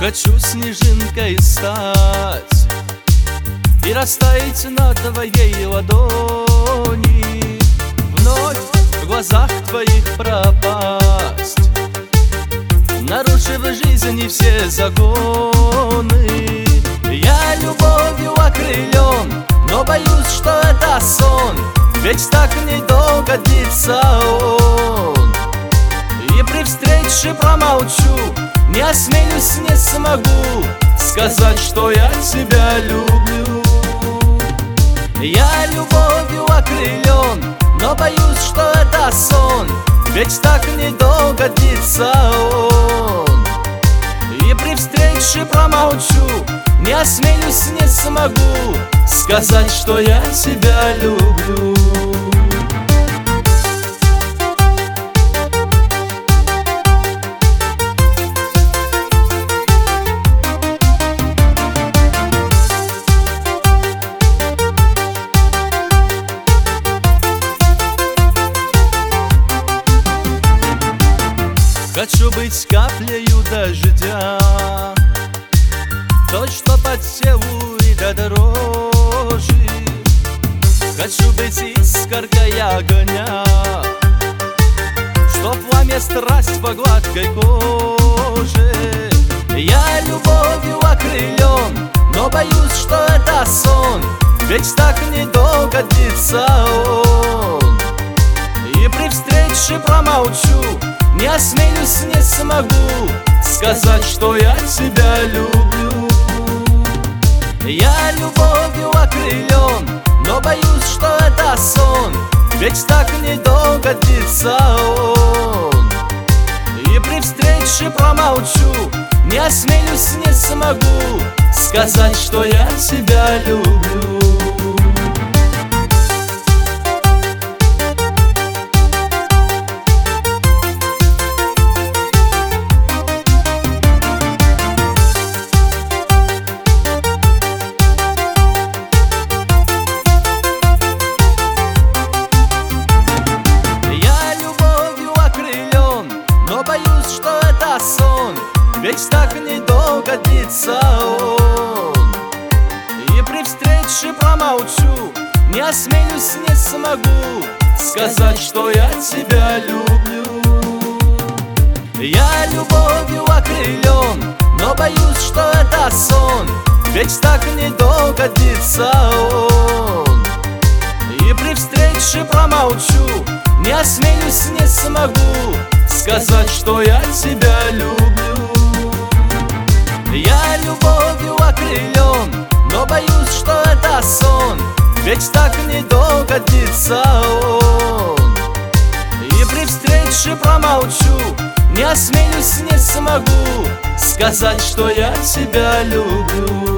Хочу снежинкой стать и растаять на твоей ладони, вновь в глазах твоих пропасть, нарушив в жизни все законы. Я любовью окрылен, но боюсь, что это сон, ведь так недолго длится он. И при встрече промолчу, не осмелюсь, не смогу сказать, что я тебя люблю. Я любовью окрылен, но боюсь, что это сон, ведь так недолго длится он. И при встрече промолчу, не осмелюсь, не смогу сказать, что я тебя люблю. Хочу быть каплею дождя, той, что по телу и до дрожи. Хочу быть искоркой огня, что пламя страсть по гладкой коже. Я любовью окрылен, но боюсь, что это сон, ведь так недолго длится он. И при встрече промолчу, не осмелюсь, не смогу сказать, что я тебя люблю. Я любовью окрылен, но боюсь, что это сон, ведь так недолго длится он. И при встрече промолчу, не осмелюсь, не смогу сказать, что я тебя люблю. Ведь так недолго длится он. И при встрече промолчу, не осмелюсь, не смогу сказать, что я тебя люблю. Я любовью окрылен, но боюсь, что это сон, ведь так недолго длится он. И при встрече промолчу, не осмелюсь, не смогу сказать, что я тебя люблю. Я любовью окрылен, но боюсь, что это сон, ведь так недолго длится он. И при встрече промолчу, не осмелюсь, не смогу сказать, что я тебя люблю.